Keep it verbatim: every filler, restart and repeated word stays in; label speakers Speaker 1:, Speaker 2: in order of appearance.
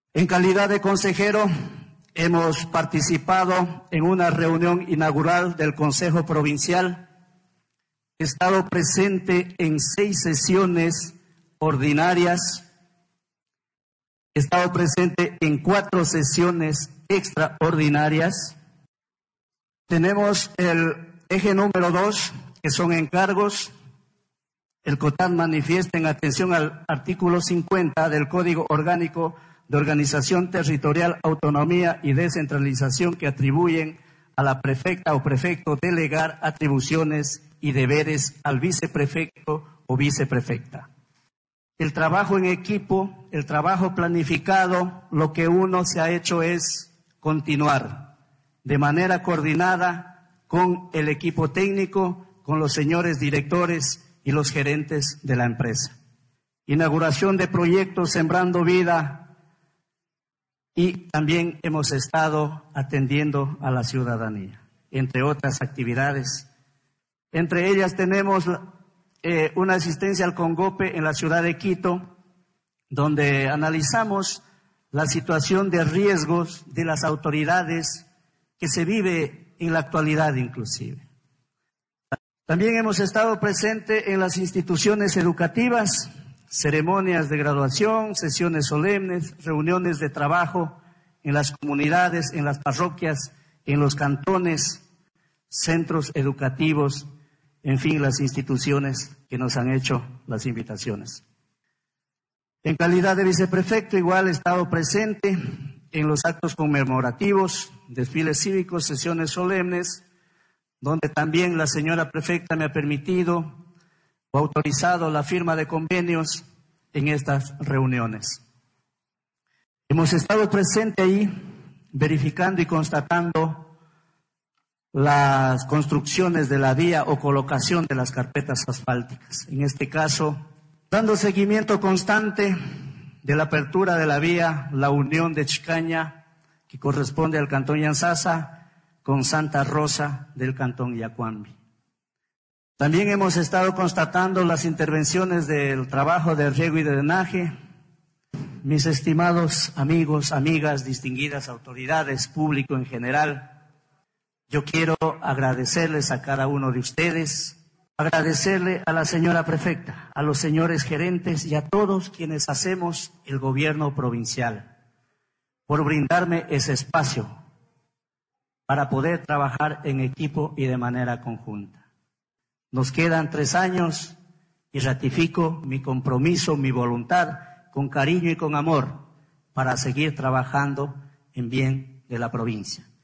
Speaker 1: En calidad de consejero, hemos participado en una reunión inaugural del Consejo Provincial. He estado presente en seis sesiones ordinarias. He estado presente en cuatro sesiones extraordinarias. Tenemos el eje número dos, que son encargos. El COTAD manifiesta en atención al artículo cincuenta del Código Orgánico de Organización Territorial, Autonomía y Descentralización, que atribuyen a la prefecta o prefecto delegar atribuciones y deberes al viceprefecto o viceprefecta. El trabajo en equipo, el trabajo planificado, lo que uno se ha hecho es continuar de manera coordinada con el equipo técnico, con los señores directores y los gerentes de la empresa. Inauguración de proyectos Sembrando Vida, y también hemos estado atendiendo a la ciudadanía, entre otras actividades. Entre ellas tenemos eh, una asistencia al Congope en la ciudad de Quito, donde analizamos la situación de riesgos de las autoridades que se vive en la actualidad inclusive. También hemos estado presentes en las instituciones educativas, ceremonias de graduación, sesiones solemnes, reuniones de trabajo en las comunidades, en las parroquias, en los cantones, centros educativos, en fin, las instituciones que nos han hecho las invitaciones. En calidad de viceprefecto, igual he estado presente en los actos conmemorativos, desfiles cívicos, sesiones solemnes, donde también la señora prefecta me ha permitido o autorizado la firma de convenios en estas reuniones. Hemos estado presentes ahí verificando y constatando las construcciones de la vía o colocación de las carpetas asfálticas. En este caso, dando seguimiento constante de la apertura de la vía La Unión de Chicaña, que corresponde al cantón Yanzasa, con Santa Rosa del cantón Yacuambi. También hemos estado constatando las intervenciones del trabajo de riego y de drenaje. Mis estimados amigos, amigas, distinguidas autoridades, público en general, yo quiero agradecerles a cada uno de ustedes, agradecerle a la señora prefecta, a los señores gerentes y a todos quienes hacemos el gobierno provincial por brindarme ese espacio para poder trabajar en equipo y de manera conjunta. Nos quedan tres años y ratifico mi compromiso, mi voluntad, con cariño y con amor, para seguir trabajando en bien de la provincia.